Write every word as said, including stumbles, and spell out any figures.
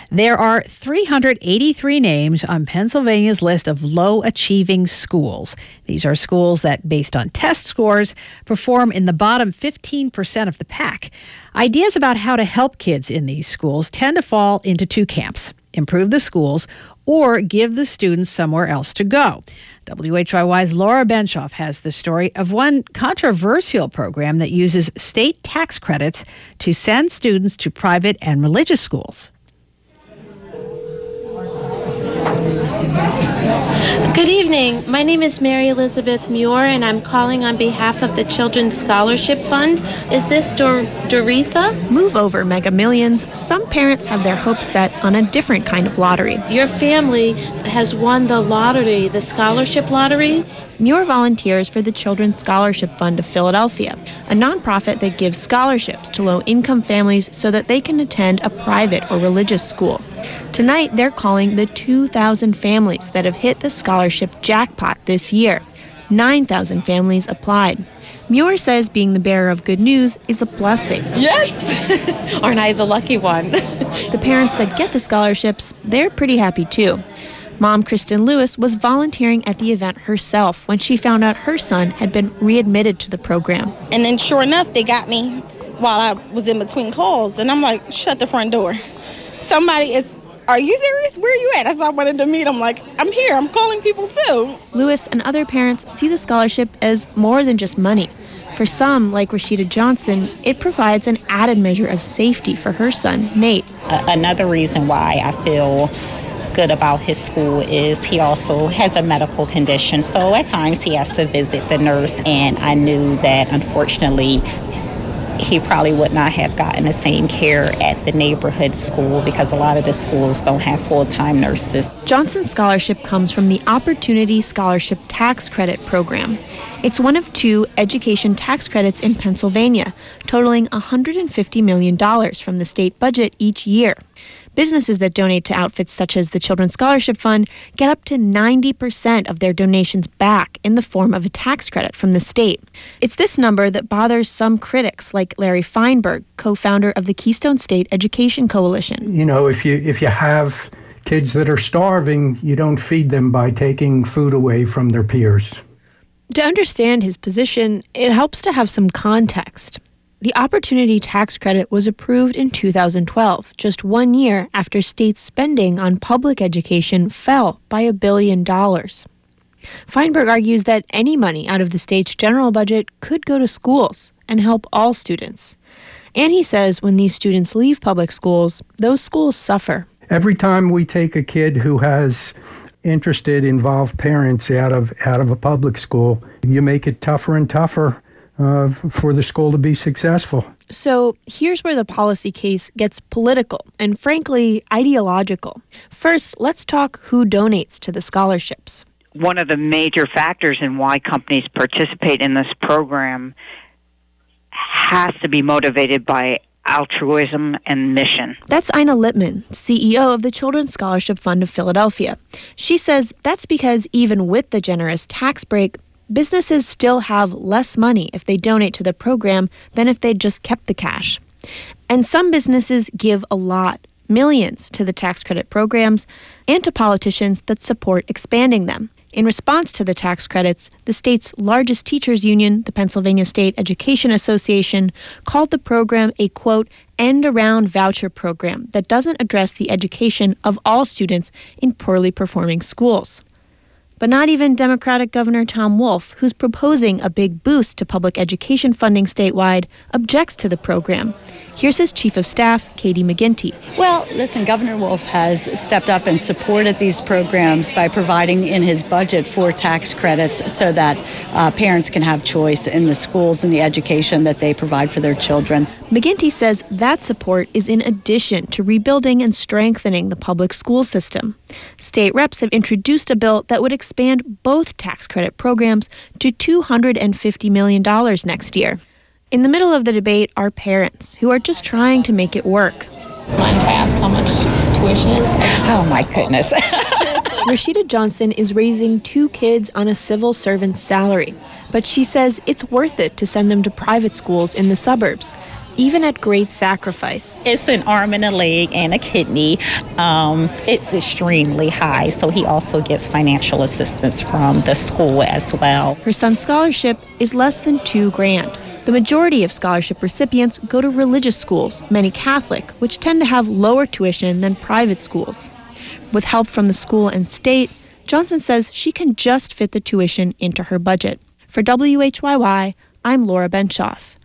There are three hundred eighty-three names on Pennsylvania's list of low-achieving schools. These are schools that, based on test scores, perform in the bottom fifteen percent of the pack. Ideas about how to help kids in these schools tend to fall into two camps: improve the schools or give the students somewhere else to go. W H Y Y's Laura Benshoff has the story of one controversial program that uses state tax credits to send students to private and religious schools. Good evening. My name is Mary Elizabeth Muir, and I'm calling on behalf of the Children's Scholarship Fund. Is this Dor- Doretha? Move over, Mega Millions. Some parents have their hopes set on a different kind of lottery. Your family has won the lottery, the scholarship lottery. Muir volunteers for the Children's Scholarship Fund of Philadelphia, a nonprofit that gives scholarships to low-income families so that they can attend a private or religious school. Tonight, they're calling the two thousand families that have hit the scholarship jackpot this year. nine thousand families applied. Muir says being the bearer of good news is a blessing. Yes! Aren't I the lucky one? The parents that get the scholarships, they're pretty happy too. Mom Kristen Lewis was volunteering at the event herself when she found out her son had been readmitted to the program. And then sure enough, they got me while I was in between calls. And I'm like, shut the front door. Somebody is, are you serious? Where are you at? That's why I wanted to meet. I'm like, I'm here. I'm calling people too. Lewis and other parents see the scholarship as more than just money. For some, like Rashida Johnson, it provides an added measure of safety for her son, Nate. Uh, another reason why I feel good about his school is he also has a medical condition, so at times he has to visit the nurse, and I knew that unfortunately he probably would not have gotten the same care at the neighborhood school because a lot of the schools don't have full-time nurses. Johnson's scholarship comes from the Opportunity Scholarship Tax Credit Program. It's one of two education tax credits in Pennsylvania, totaling one hundred fifty million dollars from the state budget each year. Businesses that donate to outfits such as the Children's Scholarship Fund get up to ninety percent of their donations back in the form of a tax credit from the state. It's this number that bothers some critics, like Larry Feinberg, co-founder of the Keystone State Education Coalition. You know, if you if you have kids that are starving, you don't feed them by taking food away from their peers. To understand his position, it helps to have some context. The Opportunity Tax Credit was approved in two thousand twelve, just one year after state spending on public education fell by a billion dollars. Feinberg argues that any money out of the state's general budget could go to schools and help all students. And he says when these students leave public schools, those schools suffer. Every time we take a kid who has interested, involved parents out of out of a public school, you make it tougher and tougher Uh, for the school to be successful. So here's where the policy case gets political and, frankly, ideological. First, let's talk who donates to the scholarships. One of the major factors in why companies participate in this program has to be motivated by altruism and mission. That's Ina Littman, C E O of the Children's Scholarship Fund of Philadelphia. She says that's because even with the generous tax break, businesses still have less money if they donate to the program than if they just kept the cash. And some businesses give a lot, millions, to the tax credit programs and to politicians that support expanding them. In response to the tax credits, the state's largest teachers union, the Pennsylvania State Education Association, called the program a, quote, end-around voucher program that doesn't address the education of all students in poorly performing schools. But not even Democratic Governor Tom Wolf, who's proposing a big boost to public education funding statewide, objects to the program. Here's his chief of staff, Katie McGinty. Well, listen, Governor Wolf has stepped up and supported these programs by providing in his budget for tax credits so that uh, parents can have choice in the schools and the education that they provide for their children. McGinty says that support is in addition to rebuilding and strengthening the public school system. State reps have introduced a bill that would expand both tax credit programs to two hundred fifty million dollars next year. In the middle of the debate are parents who are just trying to make it work. Mind if I ask how much tuition is? Oh, my goodness. Rashida Johnson is raising two kids on a civil servant's salary, but she says it's worth it to send them to private schools in the suburbs. even at great sacrifice. It's an arm and a leg and a kidney. Um, it's extremely high, so he also gets financial assistance from the school as well. Her son's scholarship is less than two grand. The majority of scholarship recipients go to religious schools, many Catholic, which tend to have lower tuition than private schools. With help from the school and state, Johnson says she can just fit the tuition into her budget. For W H Y Y, I'm Laura Benshoff.